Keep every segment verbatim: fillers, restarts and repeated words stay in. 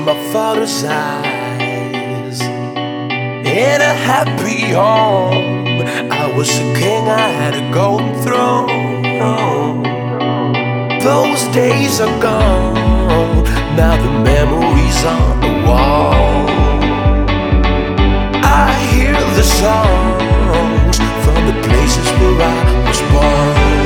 my father's eyes. In a happy home, I was a king, I had a golden throne. Those days are gone, now the memories on the wall. I hear the songs from the places where I was born.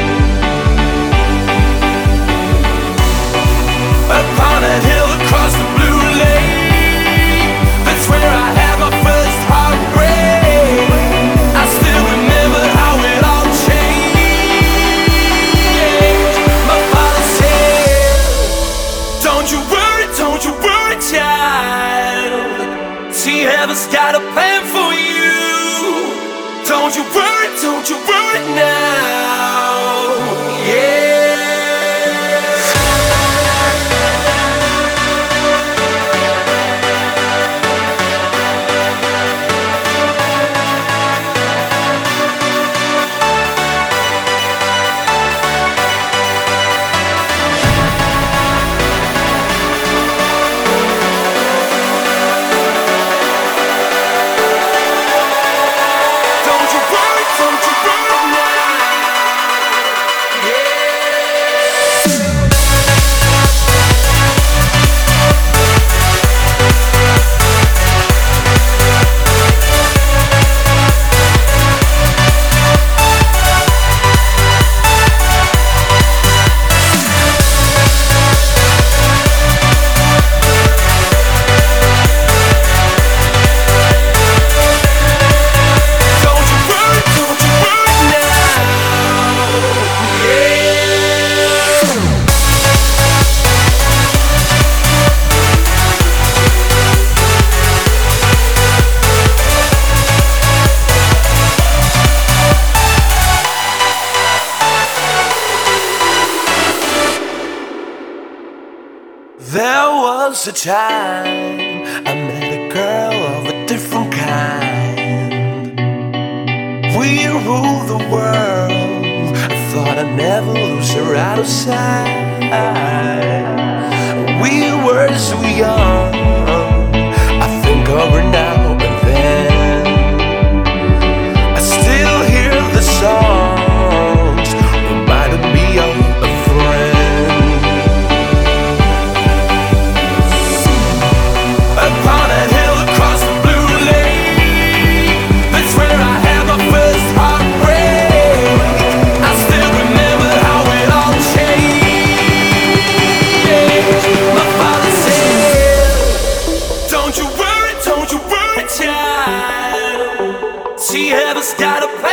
Upon a hill across the blue lake, that's where I had my first heartbreak. I still remember how it all changed. My father said, don't you worry, don't you worry, child. See, heaven's got a plan for you. Don't you worry, don't you worry now. Yeah. There was a time I met a girl of a different kind. We ruled the world, I thought I'd never lose her out of sight. We were so young, I think of her now and then. I still hear the songs, reminding me of a friend. Upon a hill across the blue lake, that's where I had my first heartbreak. I still remember how it all changed. My father said, don't you worry, don't you worry, child. See, heaven's got a plan.